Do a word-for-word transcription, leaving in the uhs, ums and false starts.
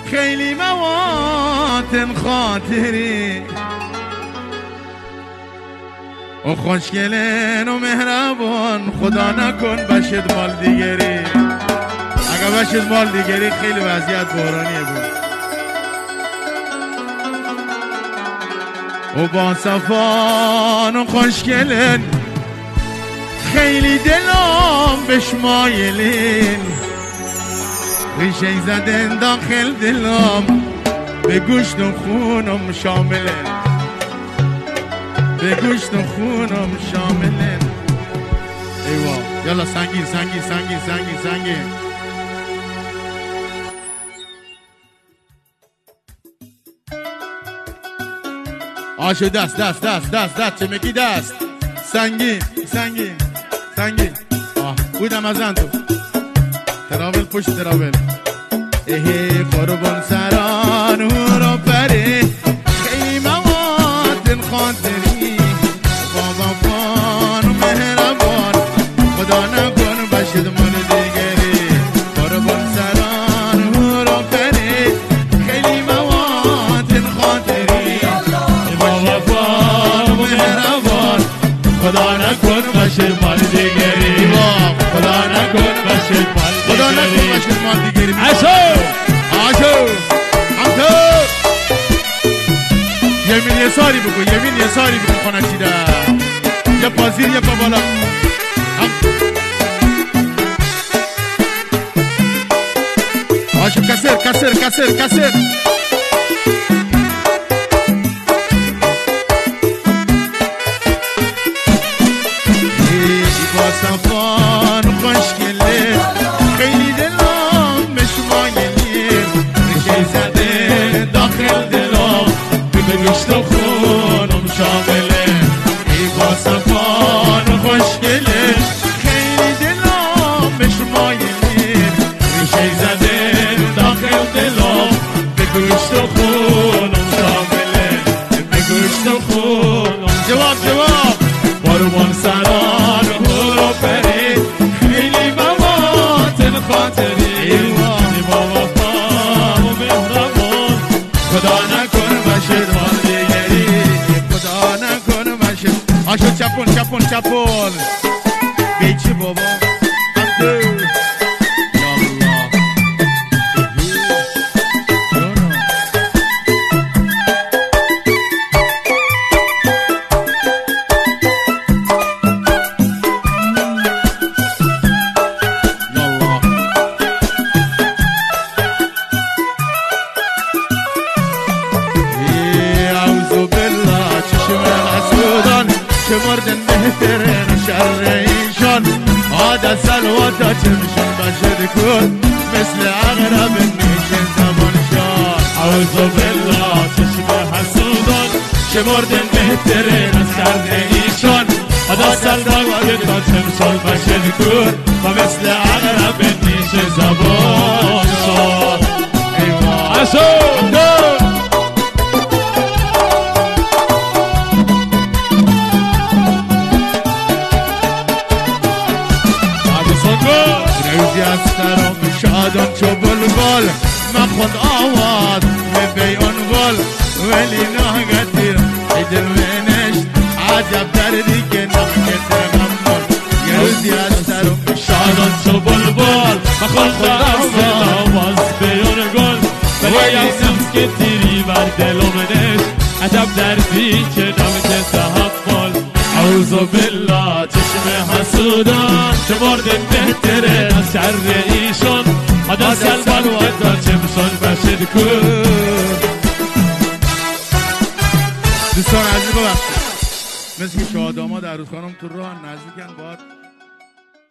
خیلی مواتن خاطری و خوشگلن و مهربان خدا نکن بشد مال دیگری. اگه بشد مال دیگری خیلی وضعیت بحرانیه بود. و با صفان و خوشگلن خیلی دلم بشمایلین ریشه زدن داخل دلم به گوشت و خونم شاملن به گوشت و خونم شاملن. ایوا یالا سنگین سنگین سنگین سنگین سنگین. آشو دست دست دست دست دست چه میگی دست سنگین سنگین سنگین. آه بودم از تو تراول پشت تراول. ایه قربان سران هورا پره خیلی مواد خاطری بابا بان و مهربان خدا نکن بشد مال دیگری. قربان سران هورا پره خیلی مواد خاطری بابا بان و مهربان خدا نکن بشد مال دیگری. خدا نکن بشد مال خدا نکن بشد مال دیگری. عشو عشو همتو یمین یه ساری بگو یمین یه ساری بگو خانه چیده یه پازیر یه پا بالا هم عشو کسر کسر کسر کسر. ای با صفان خوشگله خیلی دلم مشمایلین ریشه زده داخل دلم به گوشت و خونم شامله. ای با صفان خوشگله خیلی دلم مشمایلین ریشه زده داخل دلم به گوشت و خونم شامله به گوشت و خونم. جواب جواب قربان سران هورا پری خیلی مواتن خاطری بابا پا و مهربان خدا نکن بشد مال دیگری. خدا نکن بشد. آشو چپون چپون چپون بیچی بابا همدو مردن بهترین شر ایشان عادت سلواتا چمشون بشد کن مثل عقرب میشن زمانشان. عوض بالله چشم حسودان چه مردن بهترین از شر ایشان عادت سلواتا چمشون بشد کن و مثل عقرب میشن زمانشان. ایوان حسودان روزی از سرم شادان چو بلبل مخوند آواز به بیان گل ولی ناگتیر ای دل منشت عجب دردی که نمکت غمون. یه روزی از سرم شادان چو بلبل مخوند آواز به بیان گل ولی نمکتی بر دلم نشت عجب دردی که نمکت غمون. اعوذ بالله چشم حسودان چه مردن بهتره از شر ایشان عادت سلواتا چمشون بشد کن. دوستان عزیز ببخشید مثل که شاداما در روز خانم تو راه نزدیکن باید